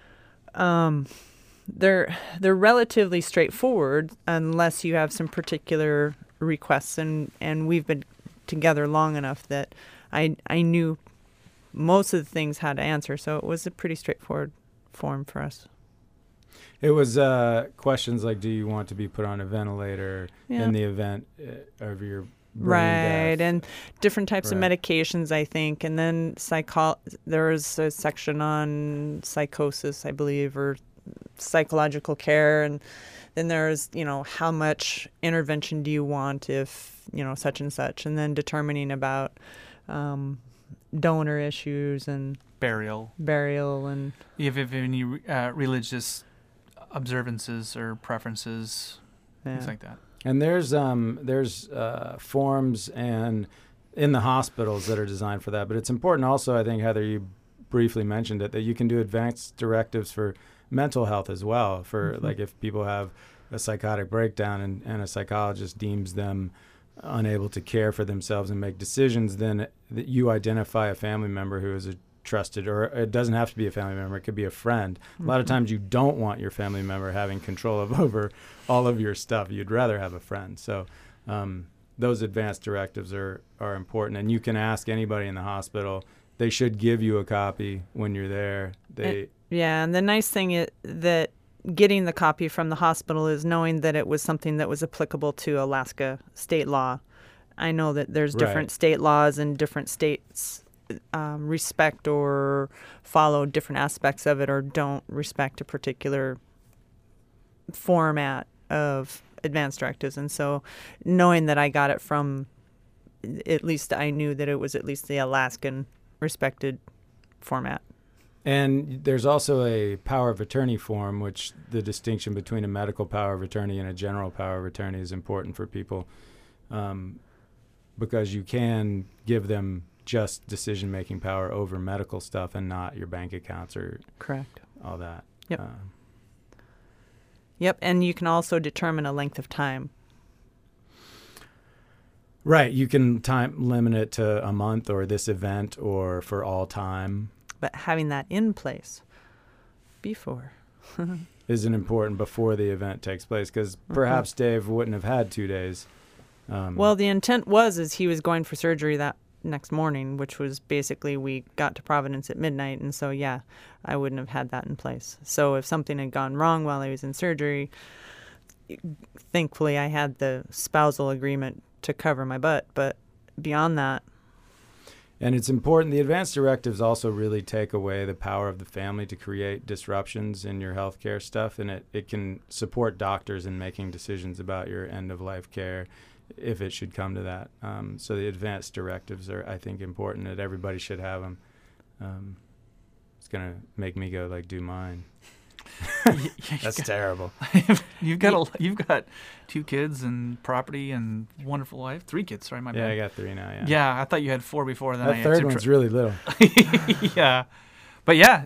They're relatively straightforward unless you have some particular requests, and we've been together long enough that I knew most of the things how to answer, so it was a pretty straightforward form for us. It was questions like, do you want to be put on a ventilator in the event of your brain death? And different types of medications, I think. And then there was a section on psychosis, I believe, or psychological care. And then there's, how much intervention do you want if, such and such. And then determining about donor issues and Burial. And If you have any religious observances or preferences, things like that. And there's forms and in the hospitals that are designed for that. But it's important also, I think, Heather, you briefly mentioned it, that you can do advanced directives for mental health as well. For like if people have a psychotic breakdown and a psychologist deems them unable to care for themselves and make decisions, then you identify a family member who is a trusted, or it doesn't have to be a family member, it could be a friend. A lot of times you don't want your family member having control over all of your stuff. You'd rather have a friend. So those advanced directives are important, and you can ask anybody in the hospital. They should give you a copy when you're there. And the nice thing is that getting the copy from the hospital is knowing that it was something that was applicable to Alaska state law. I know that there's different state laws and different states respect or follow different aspects of it or don't respect a particular format of advanced directives. And so knowing that I got it from, at least I knew that it was at least the Alaskan respected format. And there's also a power of attorney form, which the distinction between a medical power of attorney and a general power of attorney is important for people, because you can give them just decision-making power over medical stuff and not your bank accounts or all that. Yep. Yep, and you can also determine a length of time. Right, you can time limit it to a month or this event or for all time. But having that in place before isn't important before the event takes place, because perhaps Dave wouldn't have had 2 days. Well, the intent was he was going for surgery that next morning, which was basically we got to Providence at midnight. And so, yeah, I wouldn't have had that in place. So if something had gone wrong while I was in surgery, thankfully I had the spousal agreement to cover my butt. But beyond that, and it's important, the advance directives also really take away the power of the family to create disruptions in your healthcare stuff, and it can support doctors in making decisions about your end-of-life care if it should come to that. So the advance directives are, I think, important, that everybody should have them. It's going to make me go, like, do mine. That's terrible. You've got 2 kids and property and wonderful life. 3 kids, sorry, my bad. Yeah, I got 3 now, yeah. Yeah, I thought you had 4 before. Then that third one's really little. Yeah. But yeah,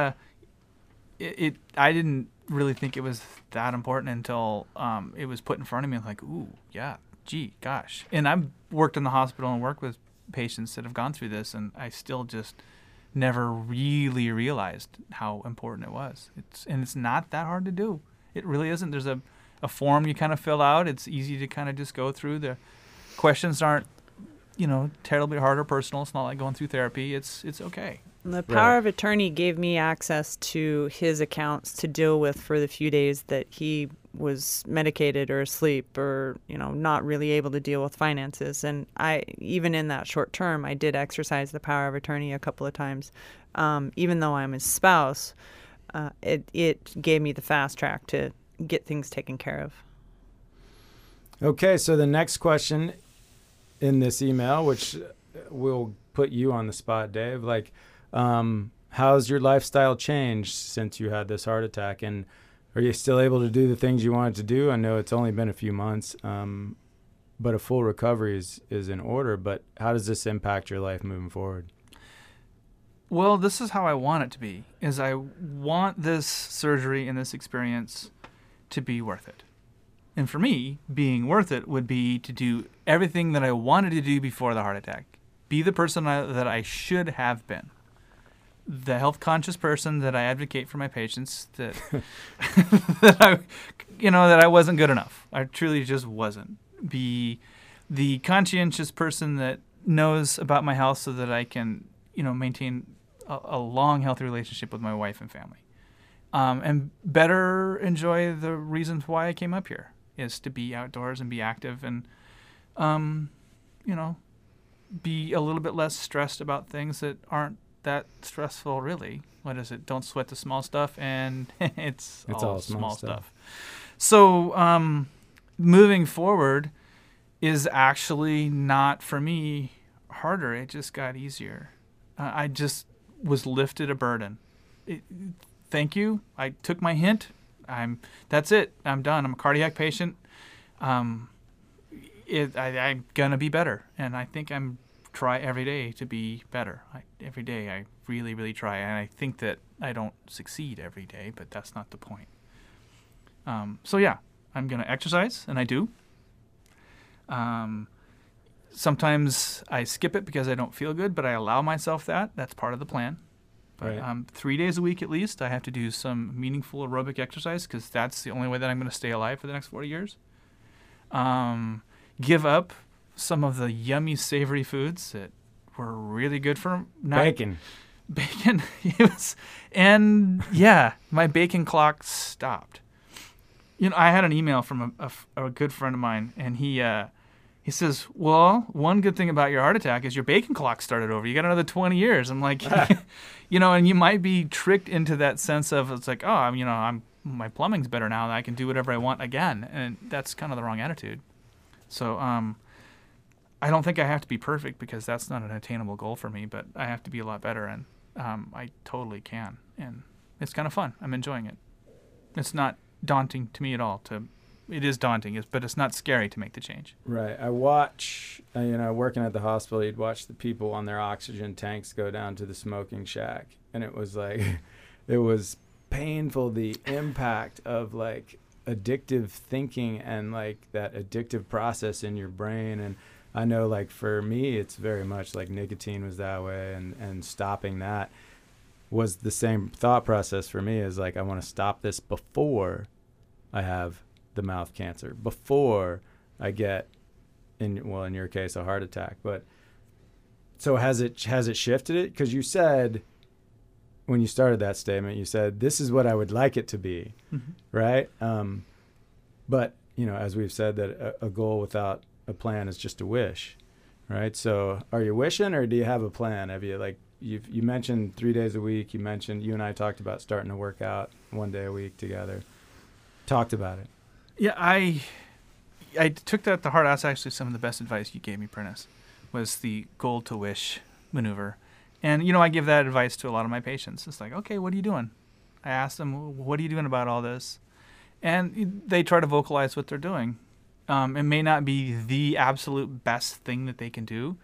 it I didn't really think it was that important until it was put in front of me. I'm like, ooh, yeah, gee, gosh. And I've worked in the hospital and worked with patients that have gone through this, and I still just never really realized how important it was. It's not that hard to do. It really isn't. There's a form you kind of fill out. It's easy to kind of just go through. The questions aren't, terribly hard or personal. It's not like going through therapy. It's okay. The power of attorney gave me access to his accounts to deal with for the few days that he was medicated or asleep or, not really able to deal with finances. And even in that short term, I did exercise the power of attorney a couple of times. Even though I'm his spouse, it gave me the fast track to get things taken care of. Okay, so the next question in this email, which will put you on the spot, Dave, how's your lifestyle changed since you had this heart attack? And are you still able to do the things you wanted to do? I know it's only been a few months, but a full recovery is in order. But how does this impact your life moving forward? Well, this is how I want it to be, is I want this surgery and this experience to be worth it. And for me, being worth it would be to do everything that I wanted to do before the heart attack. Be the person that I should have been. The health conscious person that I advocate for my patients, that that I wasn't good enough. I truly just wasn't. Be the conscientious person that knows about my health so that I can, maintain a long, healthy relationship with my wife and family. And better enjoy the reasons why I came up here, is to be outdoors and be active and, be a little bit less stressed about things that aren't that stressful, really. What is it? Don't sweat the small stuff, and it's all small stuff. So moving forward is actually not, for me, harder. It just got easier. I just was lifted a burden. Thank you. I took my hint. That's it. I'm done. I'm a cardiac patient. I'm gonna be better, and I think I'm try every day to be better. Every day I really, really try, and I think that I don't succeed every day, but that's not the point. So yeah, I'm gonna exercise, and I do. Sometimes I skip it because I don't feel good, but I allow myself that. That's part of the plan. But Right. 3 days a week at least, I have to do some meaningful aerobic exercise because that's the only way that I'm going to stay alive for the next 40 years. Give up some of the yummy, savory foods that were really good for Bacon. And yeah, my bacon clock stopped. I had an email from a good friend of mine, and he says, well, one good thing about your heart attack is your bacon clock started over. You got another 20 years. I'm like, and you might be tricked into that sense of, it's like, oh, my plumbing's better now. I can do whatever I want again. And that's kind of the wrong attitude. So I don't think I have to be perfect because that's not an attainable goal for me, but I have to be a lot better, and I totally can. And it's kind of fun. I'm enjoying it. It's not daunting to me at all. It is daunting, but it's not scary to make the change. Right. I watch, working at the hospital, you'd watch the people on their oxygen tanks go down to the smoking shack. And it was like, it was painful, the impact of like addictive thinking and like that addictive process in your brain. And I know like for me, it's very much like nicotine was that way, and stopping that was the same thought process for me, is like, I want to stop this before I have the mouth cancer, before I get, in your case, a heart attack. But So has it shifted it? Because you said, when you started that statement, you said, this is what I would like it to be, right? But, as we've said, that a goal without a plan is just a wish, right? So are you wishing, or do you have a plan? Have you, you mentioned 3 days a week. You and I talked about starting to work out 1 day a week together. Talked about it. Yeah, I took that to heart. That's actually some of the best advice you gave me, Prentice, was the goal to wish maneuver. And, I give that advice to a lot of my patients. It's like, okay, what are you doing? I ask them, what are you doing about all this? And they try to vocalize what they're doing. It may not be the absolute best thing that they can do,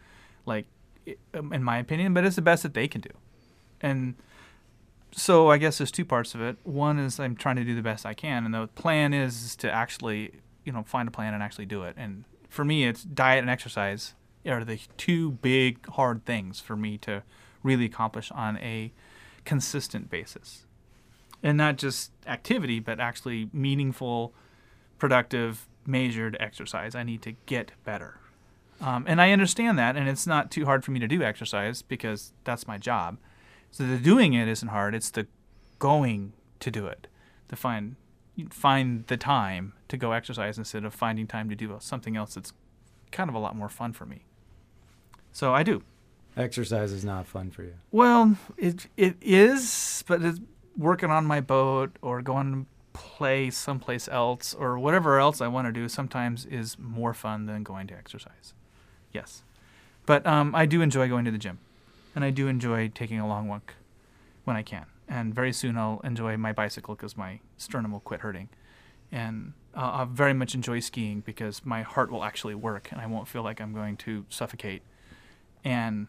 in my opinion, but it's the best that they can do. And so I guess there's two parts of it. One is I'm trying to do the best I can, and the plan is to actually, find a plan and actually do it. And for me, it's diet and exercise are the two big, hard things for me to really accomplish on a consistent basis. And not just activity, but actually meaningful, productive, measured exercise. I need to get better. And I understand that, and it's not too hard for me to do exercise because that's my job. So the doing it isn't hard. It's the going to do it, to find the time to go exercise instead of finding time to do something else that's kind of a lot more fun for me. So I do. Exercise is not fun for you. Well, it is, but it's working on my boat or going to play someplace else or whatever else I want to do sometimes is more fun than going to exercise. Yes. But I do enjoy going to the gym, and I do enjoy taking a long walk when I can. And very soon I'll enjoy my bicycle because my sternum will quit hurting. And I'll very much enjoy skiing because my heart will actually work and I won't feel like I'm going to suffocate. And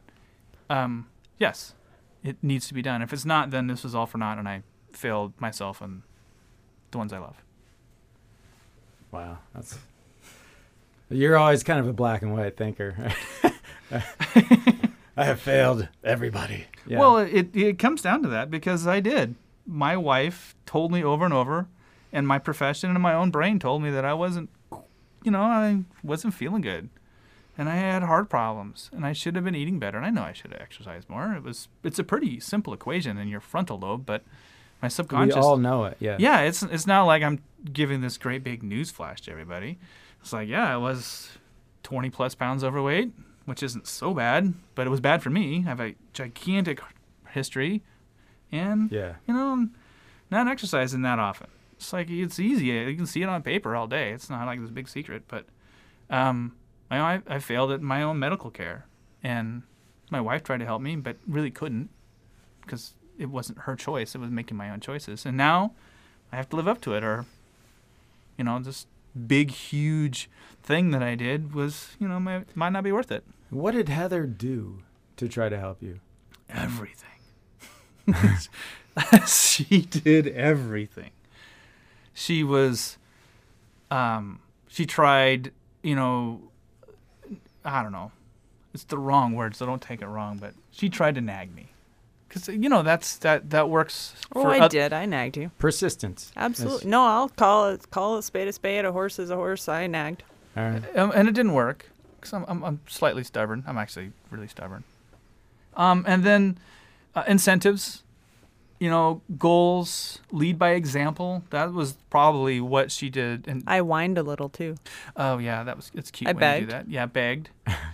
yes, it needs to be done. If it's not, then this was all for naught and I failed myself and the ones I love. Wow. You're always kind of a black and white thinker. I have failed everybody. Yeah. Well, it comes down to that because I did. My wife told me over and over, and my profession and my own brain told me that I wasn't feeling good. And I had heart problems, and I should have been eating better. And I know I should have exercised more. It's a pretty simple equation in your frontal lobe, but my subconscious. We all know it, yeah. Yeah, it's not like I'm giving this great big news flash to everybody. It's like, yeah, I was 20 plus pounds overweight, which isn't so bad, but it was bad for me. I have a gigantic history, and not exercising that often. It's like it's easy. You can see it on paper all day. It's not like this big secret, but I failed at my own medical care, and my wife tried to help me, but really couldn't because it wasn't her choice. It was making my own choices, and now I have to live up to it, or this big, huge thing that I did was, might not be worth it. What did Heather do to try to help you? Everything. She did everything. She was, she tried, I don't know. It's the wrong word, so don't take it wrong, but she tried to nag me. Because, that works. I did. I nagged you. Persistence. Absolutely. No, I'll call a spade, a horse is a horse. I nagged. All right. And it didn't work because I'm slightly stubborn. I'm actually really stubborn. And then incentives, goals, lead by example. That was probably what she did. And I whined a little too. Oh yeah, it's cute I when begged. you do that. Yeah, begged.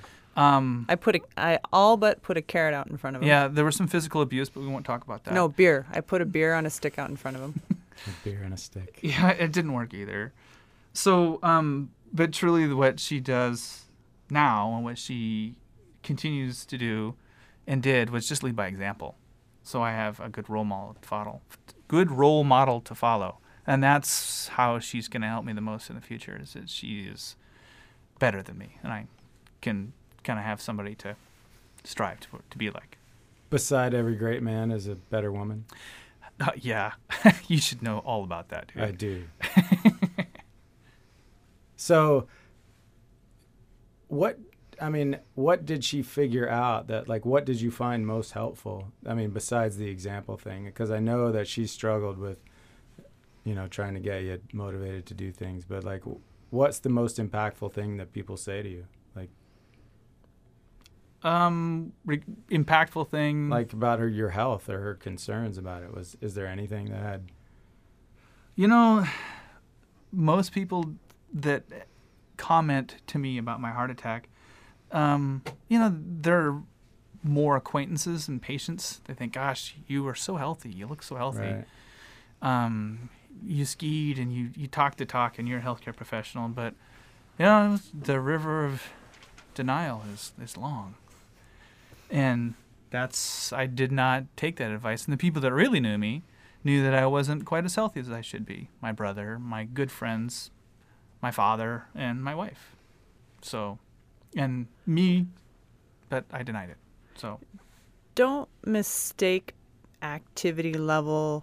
I all but put a carrot out in front of him. Yeah, there was some physical abuse, but we won't talk about that. No, beer. I put a beer on a stick out in front of him. A beer and a stick. Yeah, it didn't work either. So, but truly what she does now and what she continues to do and did was just lead by example. So I have a good role model to follow. And that's how she's going to help me the most in the future, is that she is better than me. And I can kind of have somebody to strive to be like. Beside every great man is a better woman. Yeah. You should know all about that, dude. I do. So what did she figure out what did you find most helpful? Besides the example thing, because I know that she struggled with, trying to get you motivated to do things, but what's the most impactful thing that people say to you? Impactful thing. Like about your health or her concerns about it. Is there anything that had... You know, most people that comment to me about my heart attack, they're more acquaintances and patients. They think, gosh, you are so healthy. You look so healthy. Right. You skied and you talk the talk and you're a healthcare professional. But, the river of denial is long. And I did not take that advice. And the people that really knew me knew that I wasn't quite as healthy as I should be. My brother, my good friends, my father, and my wife. So, and me, but I denied it. So, don't mistake activity level.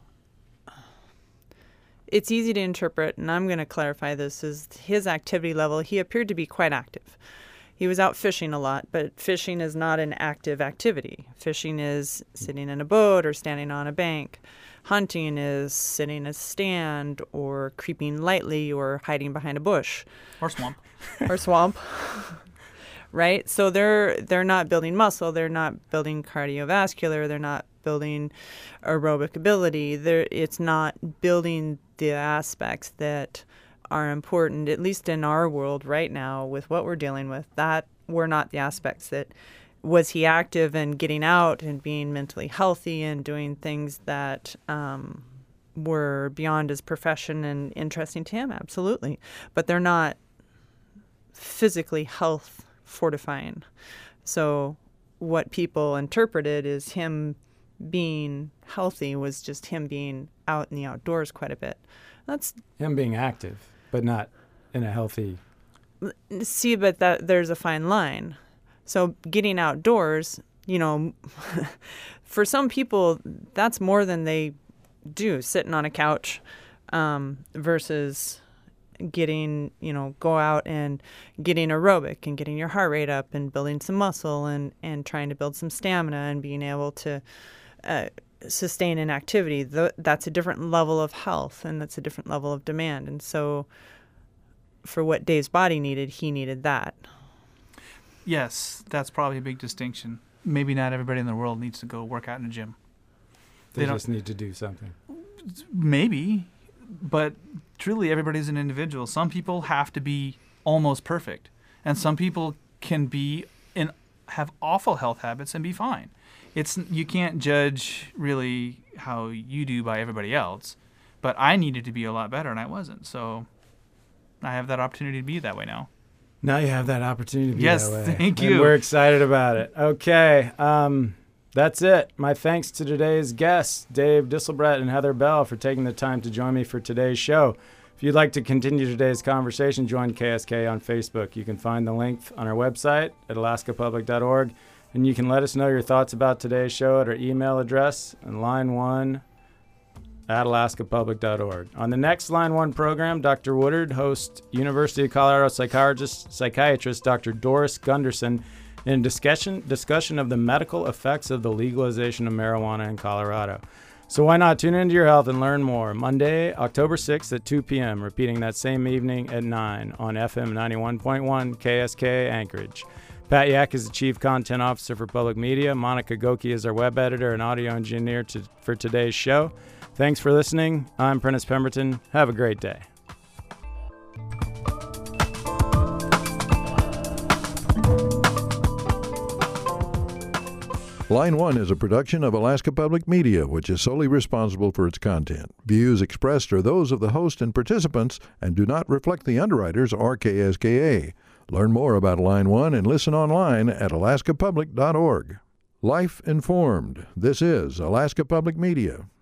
It's easy to interpret, and I'm going to clarify this, is his activity level. He appeared to be quite active. He was out fishing a lot, but fishing is not an active activity. Fishing is sitting in a boat or standing on a bank. Hunting is sitting in a stand or creeping lightly or hiding behind a bush. Or swamp. Or swamp. Right? So they're not building muscle. They're not building cardiovascular. They're not building aerobic ability. It's not building the aspects that are important, at least in our world right now with what we're dealing with. That were not the aspects that... Was he active and getting out and being mentally healthy and doing things that were beyond his profession and interesting to him? Absolutely. But they're not physically health fortifying. So what people interpreted as him being healthy was just him being out in the outdoors quite a bit. That's him being active, but not in a healthy... See, but there's a fine line. So getting outdoors, for some people, that's more than they do, sitting on a couch versus getting, go out and getting aerobic and getting your heart rate up and building some muscle and trying to build some stamina and being able to sustain an activity. That's a different level of health and that's a different level of demand. And so for what Dave's body needed, he needed that. Yes, that's probably a big distinction. Maybe not everybody in the world needs to go work out in a gym. They just need to do something. Maybe, but truly everybody's an individual. Some people have to be almost perfect, and some people can be have awful health habits and be fine. You can't judge really how you do by everybody else, but I needed to be a lot better, and I wasn't. So I have that opportunity to be that way now. Now you have that opportunity to be yes, that way. Thank you. And we're excited about it. Okay, that's it. My thanks to today's guests, Dave Disselbrett and Heather Bell, for taking the time to join me for today's show. If you'd like to continue today's conversation, join KSK on Facebook. You can find the link on our website at alaskapublic.org, and you can let us know your thoughts about today's show at our email address and line1@alaskapublic.org. On the next Line 1 program, Dr. Woodard hosts University of Colorado psychiatrist Dr. Doris Gunderson in discussion of the medical effects of the legalization of marijuana in Colorado. So why not tune into your health and learn more? Monday, October 6th at 2 p.m., repeating that same evening at 9 on FM 91.1 KSK Anchorage. Pat Yak is the Chief Content Officer for Public Media. Monica Goki is our web editor and audio engineer for today's show. Thanks for listening. I'm Prentice Pemberton. Have a great day. Line 1 is a production of Alaska Public Media, which is solely responsible for its content. Views expressed are those of the host and participants and do not reflect the underwriters or KSKA. Learn more about Line 1 and listen online at alaskapublic.org. Life Informed. This is Alaska Public Media.